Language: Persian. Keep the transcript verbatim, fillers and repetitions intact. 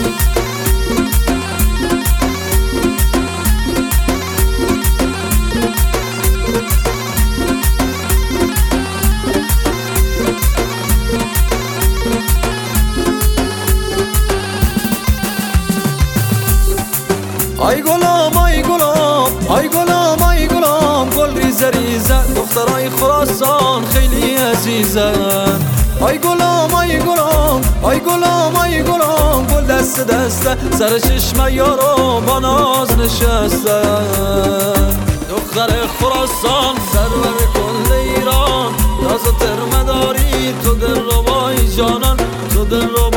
آی گلام آی گلام آی گلام آی گلام گل ریزه ریزه دخترای خراسان خیلی عزیزن. آی گلام آی گلام آی گلام آی گلام گل دست دسته سر چشمه یارو با ناز نشستن. دختر خراسان سرور کل ایران، ناز و ترمه داری تو دل رو بای جانان، تو دل رو